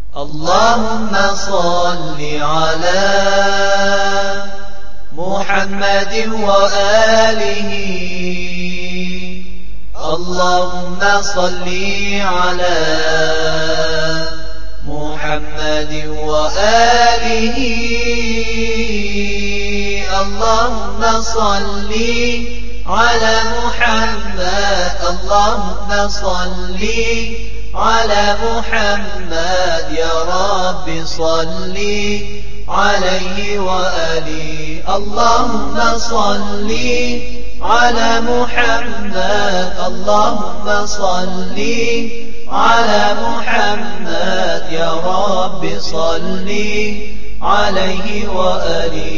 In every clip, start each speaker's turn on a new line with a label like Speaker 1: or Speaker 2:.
Speaker 1: اللهم صل على محمد وآله. اللهم صل على محمد وآله. اللهم صل على محمد. اللهم صل على محمد يا رب صل عليه وآله. اللهم صل على محمد. اللهم صل على محمد يا رب صل عليه وآله.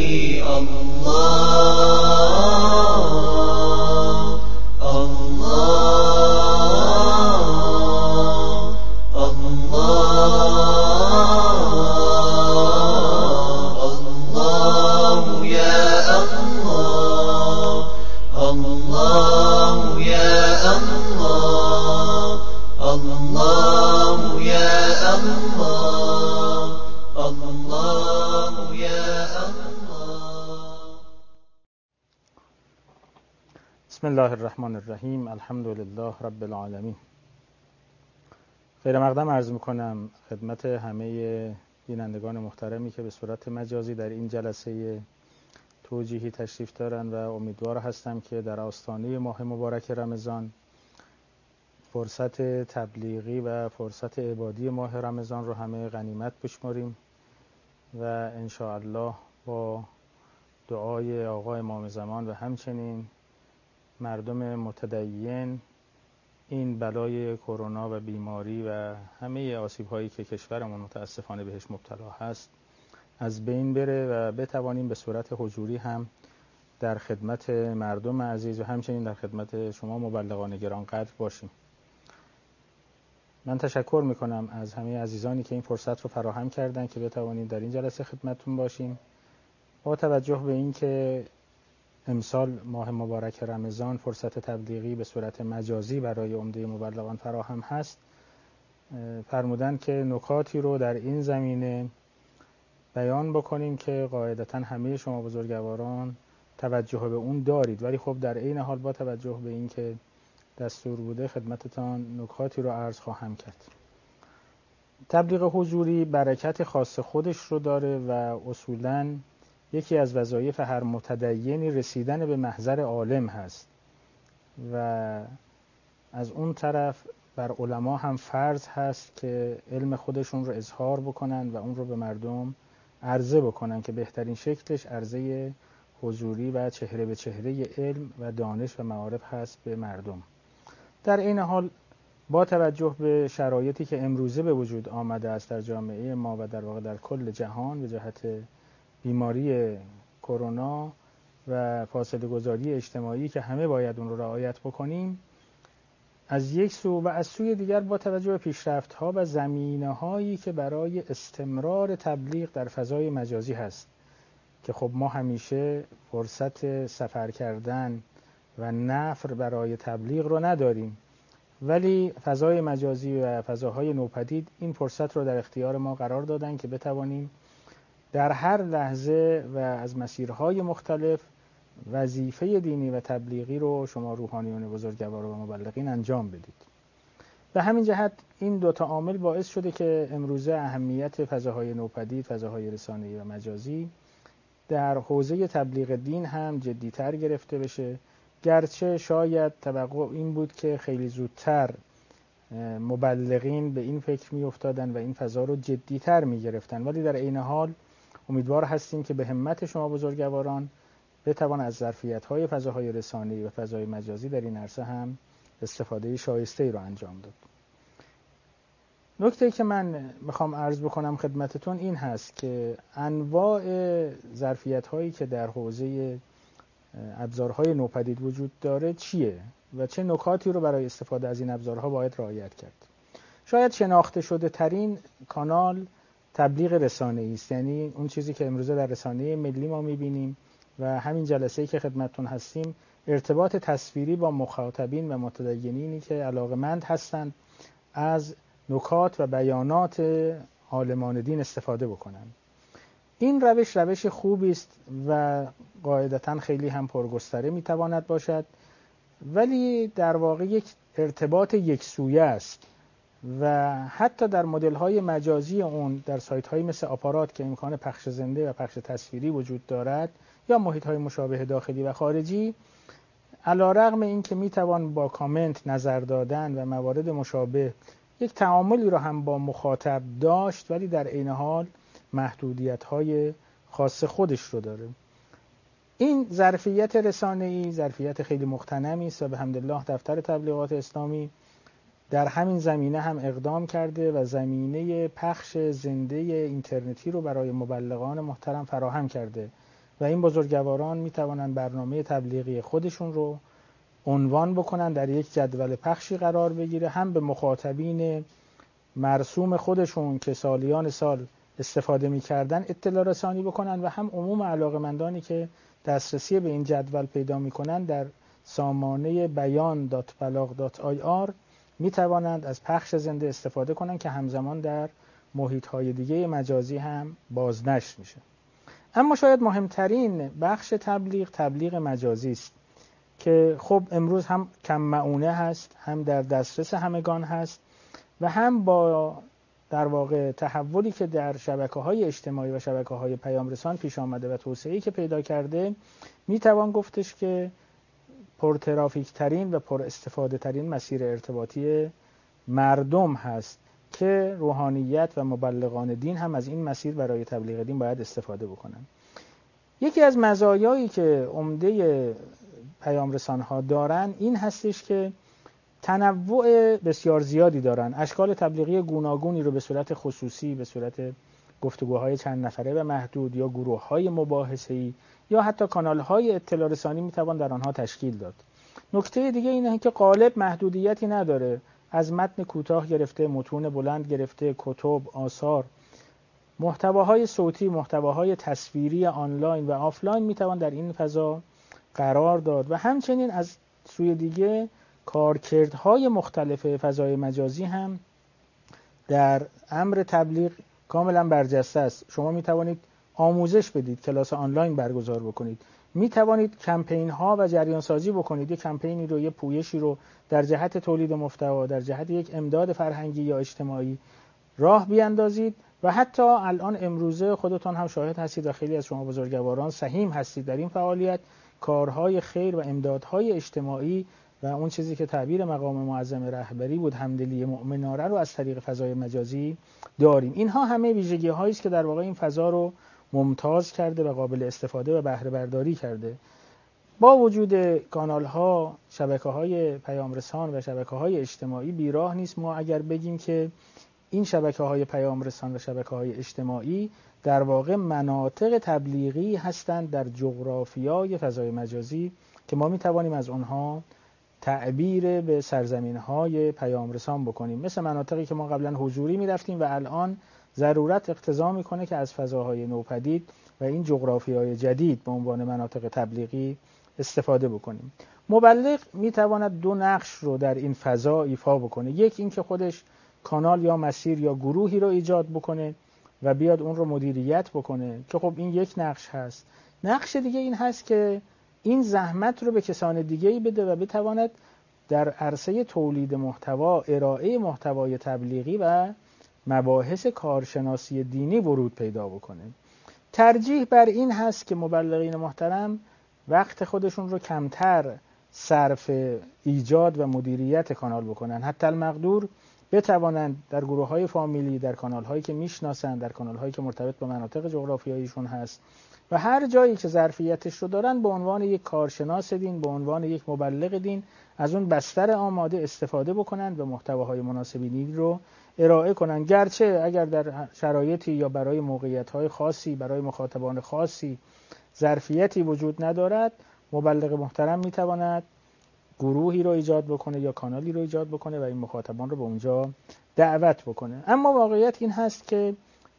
Speaker 2: بسم الله الرحمن الرحیم. الحمد لله رب العالمین. خیر مقدم عرض میکنم خدمت همه بینندگان محترمی که به صورت مجازی در این جلسه توجیهی تشریف دارند و امیدوار هستم که در آستانه ماه مبارک رمضان فرصت تبلیغی و فرصت عبادی ماه رمضان رو همه غنیمت بشماریم و ان شاء الله با دعای آقا امام زمان و همچنین مردم متدین این بلای کرونا و بیماری و همه آسیب‌هایی که کشورمون متاسفانه بهش مبتلا هست از بین بره و بتوانیم به صورت حضوری هم در خدمت مردم عزیز و همچنین در خدمت شما مبلغان گرانقدر باشیم. من تشکر میکنم از همه عزیزانی که این فرصت رو فراهم کردن که بتوانیم در این جلسه خدمتتون باشیم. با توجه به این که امسال ماه مبارک رمضان فرصت تبلیغی به صورت مجازی برای عمده مبلغان فراهم هست، فرمودن که نکاتی رو در این زمینه بیان بکنیم که قاعدتاً همه شما بزرگواران توجه به اون دارید، ولی خب در این حال با توجه به این که دستور بوده خدمتتان نکاتی رو عرض خواهم کرد. تبلیغ حضوری برکت خاص خودش رو داره و اصولاً یکی از وظایف هر متدینی رسیدن به محضر عالم هست و از اون طرف بر علما هم فرض هست که علم خودشون رو اظهار بکنن و اون رو به مردم عرضه بکنن که بهترین شکلش عرضه حضوری و چهره به چهره علم و دانش و معارف هست به مردم. در این حال با توجه به شرایطی که امروزه به وجود آمده است در جامعه ما و در واقع در کل جهان به جهت بیماری کرونا و فاصله گذاری اجتماعی که همه باید اون رو رعایت بکنیم از یک سو و از سوی دیگر با توجه به پیشرفت‌ها و زمینه‌هایی که برای استمرار تبلیغ در فضای مجازی هست که خب ما همیشه فرصت سفر کردن و نفر برای تبلیغ رو نداریم، ولی فضای مجازی و فضاهای نوپدید این فرصت رو در اختیار ما قرار دادن که بتوانیم در هر لحظه و از مسیرهای مختلف وظیفه دینی و تبلیغی رو شما روحانیون بزرگوار و مبلغین انجام بدید. به همین جهت این دوتا عامل باعث شده که امروزه اهمیت فضاهای نوپدید، فضاهای رسانه‌ای و مجازی در حوزه تبلیغ دین هم جدی‌تر گرفته بشه، گرچه شاید توقع این بود که خیلی زودتر مبلغین به این فکر می افتادن و این فضا رو جدی‌تر می گرفتن، ولی در عین حال امیدوار هستیم که به همت شما بزرگواران بتوان از ظرفیت‌های فضاهای رسانه‌ای و فضای مجازی در این عرصه هم استفاده شایسته‌ای رو انجام داد. نکته‌ای که من میخوام عرض بکنم خدمتتون این هست که انواع ظرفیت‌هایی که در حوزه ابزارهای نوپدید وجود داره چیه و چه نکاتی رو برای استفاده از این ابزارها باید رعایت کرد. شاید شناخته شده ترین کانال تبلیغ رسانه‌ای است، یعنی اون چیزی که امروزه در رسانه ملی ما می‌بینیم و همین جلسه‌ای که خدمتتون هستیم ارتباط تصویری با مخاطبین و متدینینی که علاقه‌مند هستند از نکات و بیانات عالمان دین استفاده بکنند. این روش خوبی است و قاعدتاً خیلی هم پرگستره میتواند باشد، ولی در واقع یک ارتباط یکسویه است و حتی در مدل‌های مجازی اون در سایت‌های مثل آپارات که امکان پخش زنده و پخش تصویری وجود دارد یا محیط‌های مشابه داخلی و خارجی، علی‌رغم اینکه میتوان با کامنت، نظر دادن و موارد مشابه یک تعاملی را هم با مخاطب داشت، ولی در عین حال محدودیت‌های خاص خودش رو داره. این ظرفیت رسانه‌ای ظرفیت خیلی مغتنمی است و بحمدالله دفتر تبلیغات اسلامی در همین زمینه هم اقدام کرده و زمینه پخش زنده اینترنتی رو برای مبلغان محترم فراهم کرده و این بزرگواران میتوانند برنامه تبلیغی خودشون رو عنوان بکنن، در یک جدول پخشی قرار بگیره، هم به مخاطبین مرسوم خودشون که سالیان سال استفاده میکردن اطلاع رسانی بکنن و هم عموم علاقمندانی که دسترسی به این جدول پیدا میکنن در سامانه bayan.balagh.ir میتوانند از پخش زنده استفاده کنند که همزمان در محیط‌های دیگه مجازی هم بازنشر میشه. اما شاید مهمترین بخش تبلیغ مجازی است که خب امروز هم کم مؤونه هست، هم در دسترس همگان هست و هم با در واقع تحولی که در شبکه‌های اجتماعی و شبکه‌های پیام رسان پیش آمده و توسعه‌ای که پیدا کرده، میتوان گفتش که پرترافیک ترین و پر استفاده ترین مسیر ارتباطی مردم هست که روحانیت و مبلغان دین هم از این مسیر برای تبلیغ دین باید استفاده بکنن. یکی از مزایایی که عمده پیام رسان‌ها دارن این هستش که تنوع بسیار زیادی دارن. اشکال تبلیغی گوناگونی رو به صورت خصوصی، به صورت گفتگوهای چند نفره و محدود یا گروه‌های مباحثه‌ای یا حتی کانال‌های اطلاع رسانی میتوان در آنها تشکیل داد. نکته دیگه اینه که قالب محدودیتی نداره. از متن کوتاه گرفته، متون بلند گرفته، کتب، آثار، محتواهای صوتی، محتواهای تصویری آنلاین و آفلاین میتوان در این فضا قرار داد و همچنین از سوی دیگه کارکردهای مختلف فضای مجازی هم در امر تبلیغ کاملا برجسته است. شما می توانید آموزش بدید، کلاس آنلاین برگزار بکنید، می توانید کمپین ها و جریان سازی بکنید، یک کمپینی رو، یک پویشی رو در جهت تولید محتوا، در جهت یک امداد فرهنگی یا اجتماعی راه بیاندازید و حتی الان امروزه خودتان هم شاهد هستید و خیلی از شما بزرگواران سهیم هستید در این فعالیت، کارهای خیر و امدادهای اجتماعی و اون چیزی که تعبیر مقام معظم رهبری بود، همدلی مؤمنانه، رو از طریق فضای مجازی داریم. اینها همه ویژگی هایی است که در واقع این فضا رو ممتاز کرده و قابل استفاده و بهره برداری کرده. با وجود کانال ها، شبکه های پیام رسان و شبکه های اجتماعی، بیراه نیست ما اگر بگیم که این شبکه های پیام رسان و شبکه های اجتماعی در واقع مناطق تبلیغی هستند در جغرافیای فضای مجازی که ما می توانیم از آنها تعبیر به سرزمین‌های پیام رسان بکنیم، مثل مناطقی که ما قبلا حضوری می‌رفتیم و الان ضرورت اقتضا می‌کنه که از فضاهای نوپدید و این جغرافیای جدید به عنوان مناطق تبلیغی استفاده بکنیم. مبلغ می‌تواند دو نقش رو در این فضا ایفا بکنه. یک این که خودش کانال یا مسیر یا گروهی رو ایجاد بکنه و بیاد اون رو مدیریت بکنه که خب این یک نقش هست. نقش دیگه این هست که این زحمت رو به کسان دیگه‌ای بده و بتواند در عرصه تولید محتوا، ارائه محتوای تبلیغی و مباحث کارشناسی دینی ورود پیدا بکنه. ترجیح بر این هست که مبلغین محترم وقت خودشون رو کمتر صرف ایجاد و مدیریت کانال بکنن، حتی المقدور بتوانند در گروه‌های فامیلی، در کانال‌هایی که میشناسن، در کانال‌هایی که مرتبط با مناطق جغرافیاییشون هست و هر جایی که ظرفیتش رو دارن به عنوان یک کارشناس دین، به عنوان یک مبلغ دین از اون بستر آماده استفاده بکنن و محتواهای مناسب دین رو ارائه کنن. گرچه اگر در شرایطی یا برای موقعیت‌های خاصی، برای مخاطبان خاصی ظرفیتی وجود ندارد، مبلغ محترم میتواند گروهی رو ایجاد بکنه یا کانالی رو ایجاد بکنه و این مخاطبان رو به اونجا دعوت بکنه. اما واقعیت این هست که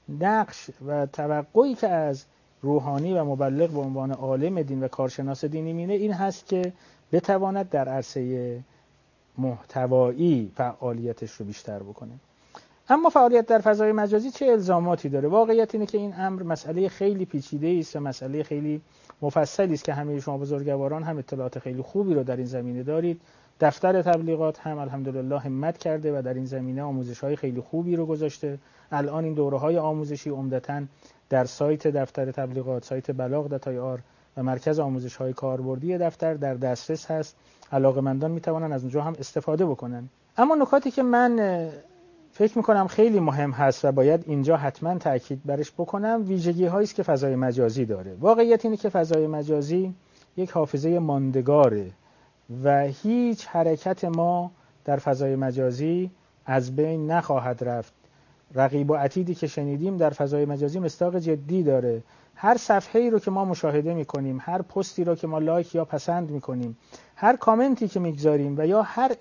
Speaker 2: نقش و توقعی که از روحانی و مبلغ به عنوان عالم دین و کارشناس دینی مینه این هست که بتواند در عرصه محتوایی فعالیتش رو بیشتر بکنه. اما فعالیت در فضای مجازی چه الزاماتی داره؟ واقعیت اینه که این امر مسئله خیلی پیچیده است و مسئله خیلی مفصلی است که همه شما بزرگواران هم اطلاعات خیلی خوبی رو در این زمینه دارید. دفتر تبلیغات هم الحمدلله همت کرده و در این زمینه آموزش‌های خیلی خوبی رو گذاشته. الان این دوره‌های آموزشی عمدتاً در سایت دفتر تبلیغات، سایت بلاغ.ir و مرکز آموزش‌های کاربردی دفتر در دسترس هست. علاقه‌مندان می‌توانند از اونجا هم استفاده بکنن. اما نکاتی که من فکر می‌کنم خیلی مهم هست و باید اینجا حتما تأکید برش بکنم، ویژگی‌هایی است که فضای مجازی داره. واقعیت اینه که فضای مجازی یک حافظه ماندگاره و هیچ حرکت ما در فضای مجازی از بین نخواهد رفت. رقیب و عتیدی که شنیدیم در فضای مجازی مصداق جدی داره. هر صفحه‌ای رو که ما مشاهده می‌کنیم، هر پستی رو که ما لایک یا پسند می‌کنیم، هر کامنتی که می‌گذاریم و یا هر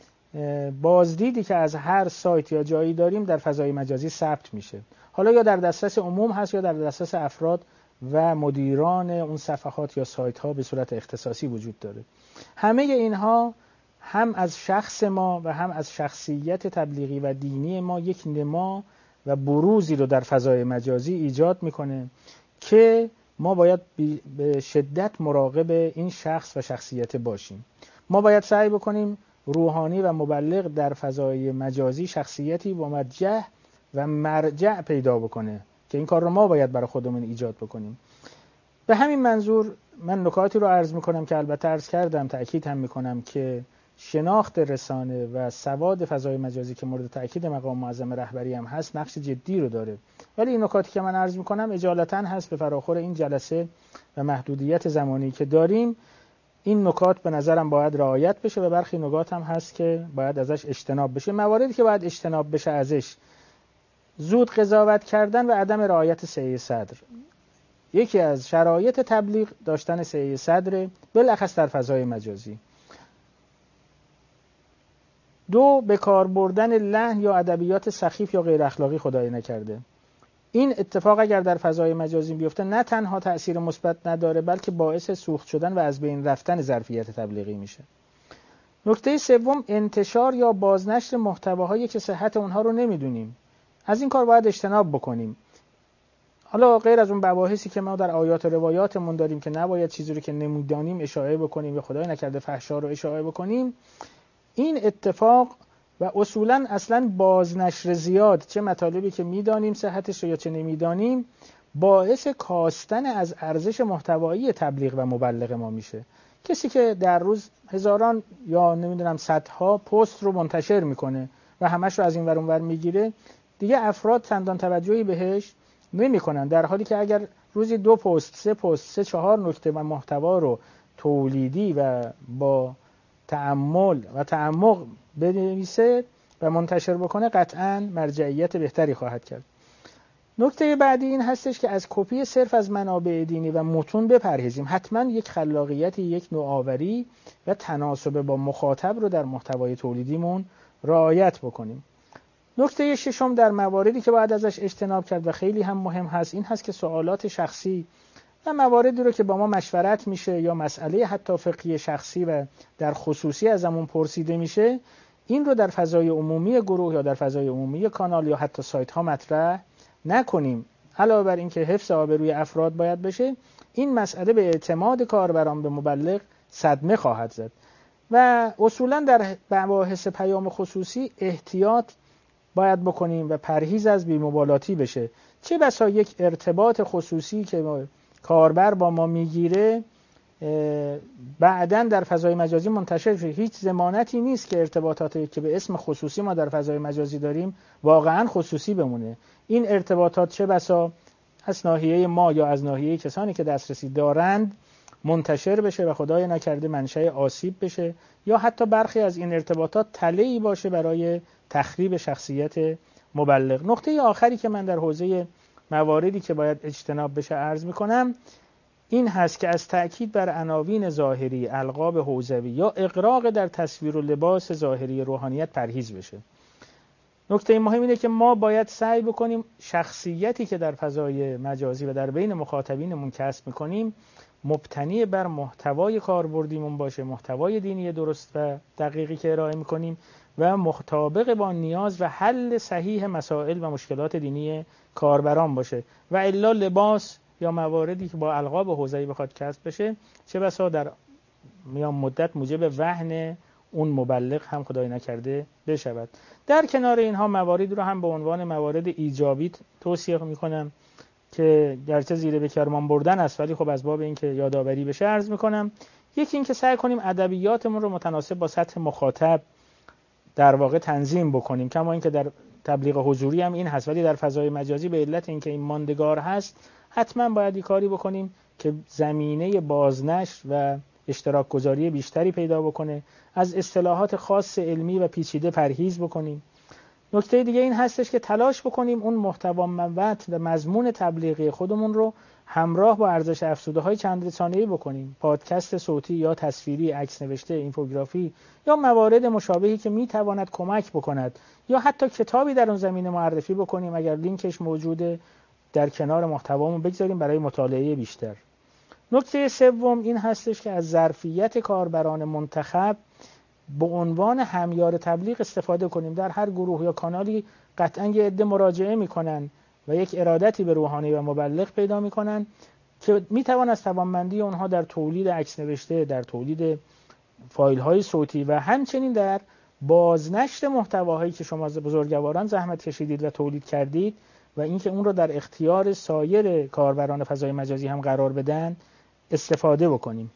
Speaker 2: بازدیدی که از هر سایت یا جایی داریم در فضای مجازی ثبت میشه. حالا یا در دسترس عموم هست یا در دسترس افراد و مدیران اون صفحات یا سایت ها به صورت اختصاصی وجود داره. همه اینها هم از شخص ما و هم از شخصیت تبلیغی و دینی ما یک نما و بروزی رو در فضای مجازی ایجاد میکنه که ما باید به شدت مراقب این شخص و شخصیت باشیم. ما باید سعی بکنیم روحانی و مبلغ در فضای مجازی شخصیتی موجه و مرجع پیدا بکنه که این کار رو ما باید برای خودمون ایجاد بکنیم. به همین منظور من نکاتی رو عرض میکنم که البته عرض کردم، تأکید هم میکنم که شناخت رسانه و سواد فضای مجازی که مورد تأکید مقام معظم رهبری هم هست نقش جدی رو داره. ولی این نکاتی که من عرض میکنم اجالتا هست به فراخور این جلسه و محدودیت زمانی که داریم. این نکات به نظرم باید رعایت بشه و برخی نکات هم هست که باید ازش اجتناب بشه. مواردی که باید اجتناب بشه ازش زود قضاوت کردن و عدم رعایت سعی صدر. یکی از شرایط تبلیغ داشتن سعی صدر بالاخص در فضای مجازی. 2 به کار بردن لحن یا ادبیات سخیف یا غیر اخلاقی خدای نکرده. این اتفاق اگر در فضای مجازی بیفته نه تنها تأثیر مثبت نداره بلکه باعث سوخت شدن و از بین رفتن ظرفیت تبلیغی میشه. نکته سوم انتشار یا بازنشر محتواهایی که صحت اونها رو نمیدونیم. از این کار باید اجتناب بکنیم. حالا غیر از اون مباحثی که ما در آیات و روایاتمون داریم که نباید چیزی رو که نمیدانیم اشاعه بکنیم یا خدای نکرده فحشا رو اشاعه بکنیم، این اتفاق و اصلا بازنشر زیاد چه مطالبی که میدانیم صحتش رو یا چه نمیدانیم باعث کاستن از ارزش محتوایی تبلیغ و مبلغ ما میشه. کسی که در روز هزاران یا نمیدونم صدها پست رو منتشر میکنه و همش رو از این ور اون ور میگیره، دیگه افراد چندان توجهی بهش نمیکنن، در حالی که اگر روزی 2 پست، 3 پست، 3-4 نکته و محتوا رو تولیدی و با تأمل و تعمق بنویسه و منتشر بکنه قطعاً مرجعیت بهتری خواهد کرد. نکته بعدی این هستش که از کپی صرف از منابع دینی و متون بپرهیزیم. حتما یک خلاقیتی، یک نوآوری و تناسب با مخاطب رو در محتوای تولیدیمون رعایت بکنیم. نکته ششم در مواردی که باید ازش اجتناب کرد و خیلی هم مهم هست این هست که سوالات شخصی و مواردی رو که با ما مشورت میشه یا مسئله حتی فقهی شخصی و در خصوصی ازمون پرسیده میشه، این رو در فضای عمومی گروه یا در فضای عمومی کانال یا حتی سایت ها مطرح نکنیم. علاوه بر این که حفظ آبروی افراد باید بشه، این مسئله به اعتماد کاربران به مبلغ صدمه خواهد زد و اصولا در مباحث پیام خصوصی احتیاط باید بکنیم و پرهیز از بی‌مبالاتی بشه. چه بسا یک ارتباط خصوصی که کاربر با ما میگیره بعداً در فضای مجازی منتشر شده، هیچ ضمانتی نیست که ارتباطاتی که به اسم خصوصی ما در فضای مجازی داریم واقعاً خصوصی بمونه. این ارتباطات چه بسا از ناحیه ما یا از ناحیه کسانی که دسترسی دارند منتشر بشه و خدای نکرده منشأ آسیب بشه یا حتی برخی از این ارتباطات تله‌ای باشه برای تخریب شخصیت مبلغ. نقطه آخری که من در حوزه مواردی که باید اجتناب بشه عرض میکنم این هست که از تأکید بر عناوین ظاهری، القاب حوزوی یا اغراق در تصویر و لباس ظاهری روحانیت پرهیز بشه. نکته مهم اینه که ما باید سعی بکنیم شخصیتی که در فضای مجازی و در بین مخاطبینمون کسب میکنیم مبتنی بر محتوای کاربردیمون باشه، محتوای دینی درست و دقیقی که ارائه میکنیم و مطابق با نیاز و حل صحیح مسائل و مشکلات دینی کاربران باشه و الا لباس یا مواردی که با القاب حوزه‌ای بخواد کسب بشه چه بسا در میان مدت موجب وهن اون مبلغ هم خدای نکرده بشود. در کنار اینها مواردی رو هم به عنوان موارد ایجابی توصیه میکنم که گرچه زیر به کرمان بردن است ولی خب از باب اینکه یادآوری بشه عرض میکنم. یکی این که سعی کنیم ادبیاتمون رو متناسب با سطح مخاطب در واقع تنظیم بکنیم، کما اینکه در تبلیغ حضوری هم این هست، ولی در فضای مجازی به علت اینکه این ماندگار هست حتما باید این کاری بکنیم که زمینه بازنشر و اشتراک گذاری بیشتری پیدا بکنه، از اصطلاحات خاص علمی و پیچیده پرهیز بکنیم. نکته دیگه این هستش که تلاش بکنیم اون محتوا متن و مضمون تبلیغی خودمون رو همراه با ارزش افزوده های چند رسانه‌ای بکنیم، پادکست صوتی یا تصویری، عکس نوشته، اینفوگرافی یا موارد مشابهی که میتواند کمک بکند، یا حتی کتابی در اون زمینه معرفی بکنیم اگر لینکش موجوده در کنار محتوامون بگذاریم برای مطالعه بیشتر. نکته سوم این هستش که از ظرفیت کاربران منتخب به عنوان همیار تبلیغ استفاده کنیم. در هر گروه یا کانالی قطعاً یه عده مراجعه میکنن و یک ارادتی به روحانی و مبلغ پیدا میکنن که میتوان از توانمندی اونها در تولید عکس نوشته، در تولید فایل های صوتی و همچنین در بازنشر محتواهایی که شما بزرگواران زحمت کشیدید و تولید کردید و اینکه اون رو در اختیار سایر کاربران فضای مجازی هم قرار بدن استفاده بکنیم.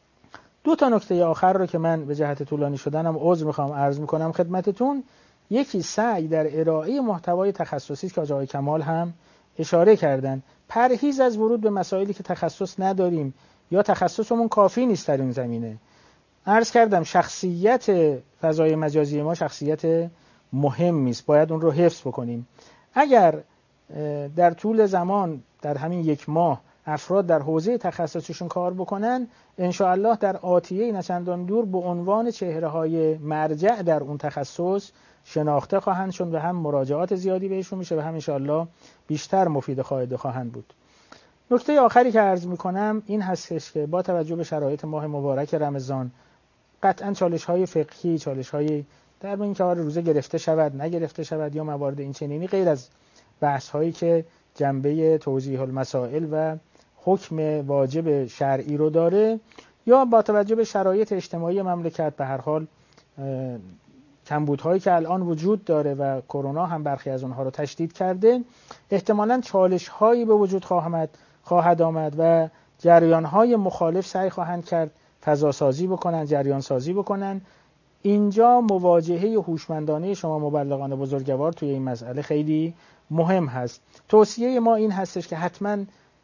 Speaker 2: دو تا نکته آخر رو که من به جهت طولانی شدنم عذر میخوام عرض میکنم خدمتتون. یکی سعی در ارائه محتوای تخصصی که آقای کمال هم اشاره کردن، پرهیز از ورود به مسائلی که تخصص نداریم یا تخصصمون کافی نیست در این زمینه. عرض کردم شخصیت فضای مجازی ما شخصیت مهمی است، باید اون رو حفظ بکنیم. اگر در طول زمان در همین یک ماه افراد در حوزه تخصصشون کار بکنن، انشاءالله در آتیه نچندان دور به عنوان چهره‌های مرجع در اون تخصص شناخته خواهند شد و هم مراجعات زیادی بهشون میشه و هم انشاءالله بیشتر مفید خواهند بود. نکته آخری که عرض میکنم این هستش که با توجه به شرایط ماه مبارک رمضان قطعاً چالش‌های فقهی، چالش‌های در این که روزه گرفته شود نگرفته شود یا موارد این چنینی غیر از بحث‌هایی که جنبه توضیح المسائل و حکم واجب شرعی رو داره، یا با توجه به شرایط اجتماعی مملکت به هر حال کمبودهایی که الان وجود داره و کرونا هم برخی از اونها رو تشدید کرده، احتمالاً چالش‌هایی به وجود خواهد آمد و جریان‌های مخالف سعی خواهند کرد فضا سازی بکنن، جریان سازی بکنن. اینجا مواجهه هوشمندانه شما مبلغان بزرگوار توی این مسئله خیلی مهم هست. توصیه ما این هستش که حتما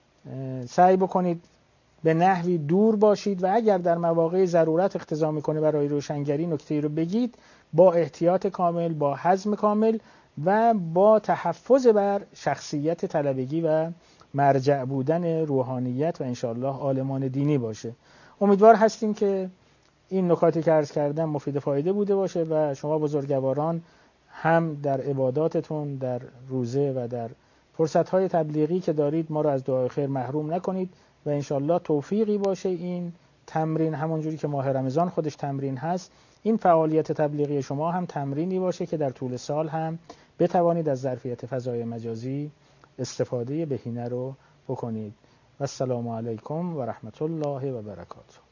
Speaker 2: سعی بکنید به نحوی دور باشید و اگر در مواقع ضرورت اقتضا میکنه برای روشنگری نکته‌ای رو بگید با احتیاط کامل، با حزم کامل و با تحفظ بر شخصیت طلبگی و مرجع بودن روحانیت و انشاءالله عالمان دینی باشه. امیدوار هستیم که این نکاتی که عرض کردم مفید فایده بوده باشه و شما بزرگواران هم در عباداتتون در روزه و در فرصت‌های تبلیغی که دارید ما رو از دعای خیر محروم نکنید و انشالله توفیقی باشه این تمرین، همونجوری که ماه رمضان خودش تمرین هست، این فعالیت تبلیغی شما هم تمرینی باشه که در طول سال هم بتوانید از ظرفیت فضای مجازی استفاده بهینه رو بکنید. و السلام علیکم و رحمت الله و برکاته.